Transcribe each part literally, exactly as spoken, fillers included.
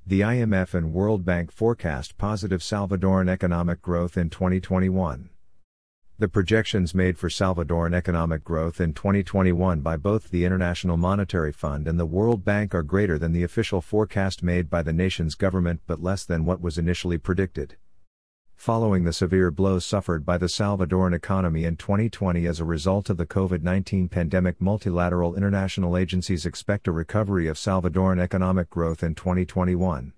The I M F and World Bank forecast positive Salvadoran economic growth in twenty twenty-one. The projections made for Salvadoran economic growth in twenty twenty-one by both the International Monetary Fund and the World Bank are greater than the official forecast made by the nation's government but less than what was initially predicted. Following the severe blows suffered by the Salvadoran economy in twenty twenty as a result of the COVID nineteen pandemic, multilateral international agencies expect a recovery of Salvadoran economic growth in twenty twenty-one.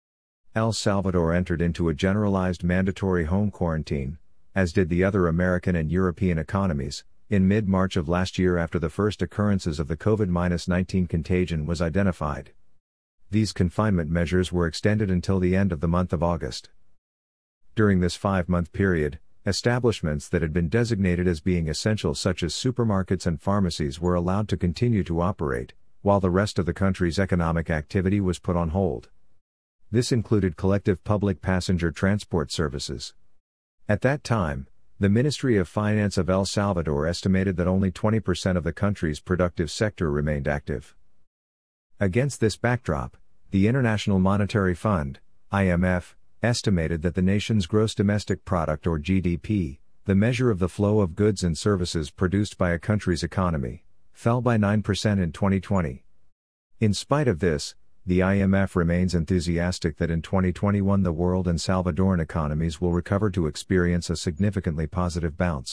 El Salvador entered into a generalized mandatory home quarantine, as did the other American and European economies, in mid-March of last year after the first occurrences of the COVID nineteen contagion was identified. These confinement measures were extended until the end of the month of August. During this five-month period, establishments that had been designated as being essential such as supermarkets and pharmacies were allowed to continue to operate, while the rest of the country's economic activity was put on hold. This included collective public passenger transport services. At that time, the Ministry of Finance of El Salvador estimated that only twenty percent of the country's productive sector remained active. Against this backdrop, the International Monetary Fund, I M F, estimated that the nation's gross domestic product or G D P, the measure of the flow of goods and services produced by a country's economy, fell by nine percent in twenty twenty. In spite of this, the I M F remains enthusiastic that in twenty twenty-one the world and Salvadoran economies will recover to experience a significantly positive bounce.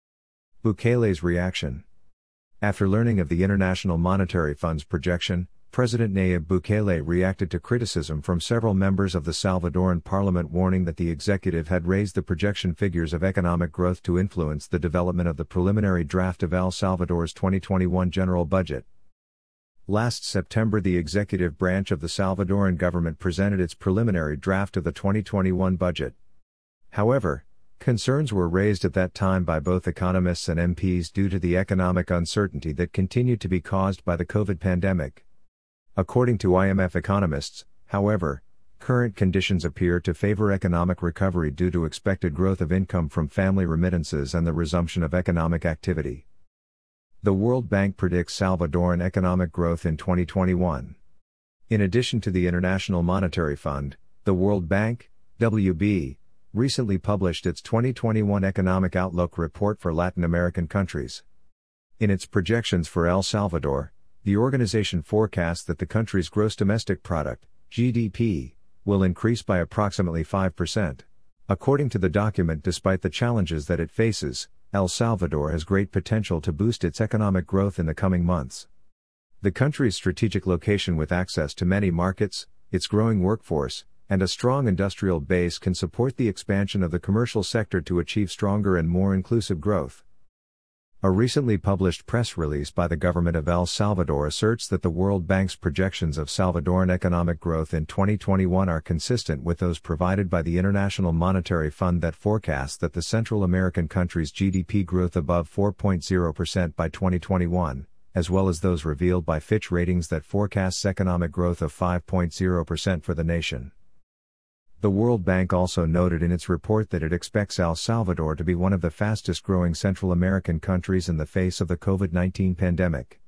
Bukele's reaction. After learning of the International Monetary Fund's projection, President Nayib Bukele reacted to criticism from several members of the Salvadoran parliament warning that the executive had raised the projection figures of economic growth to influence the development of the preliminary draft of El Salvador's twenty twenty-one general budget. Last September, the executive branch of the Salvadoran government presented its preliminary draft of the twenty twenty-one budget. However, concerns were raised at that time by both economists and M Ps due to the economic uncertainty that continued to be caused by the COVID pandemic. According to I M F economists, however, current conditions appear to favor economic recovery due to expected growth of income from family remittances and the resumption of economic activity. The World Bank predicts Salvadoran economic growth in twenty twenty-one. In addition to the International Monetary Fund, the World Bank, W B, recently published its twenty twenty-one Economic Outlook report for Latin American countries. In its projections for El Salvador, the organization forecasts that the country's gross domestic product, G D P, will increase by approximately five percent. According to the document, despite the challenges that it faces, El Salvador has great potential to boost its economic growth in the coming months. The country's strategic location with access to many markets, its growing workforce, and a strong industrial base can support the expansion of the commercial sector to achieve stronger and more inclusive growth. A recently published press release by the government of El Salvador asserts that the World Bank's projections of Salvadoran economic growth in twenty twenty-one are consistent with those provided by the International Monetary Fund that forecasts that the Central American country's G D P growth above four point zero percent by twenty twenty-one, as well as those revealed by Fitch Ratings that forecasts economic growth of five point zero percent for the nation. The World Bank also noted in its report that it expects El Salvador to be one of the fastest-growing Central American countries in the face of the COVID nineteen pandemic.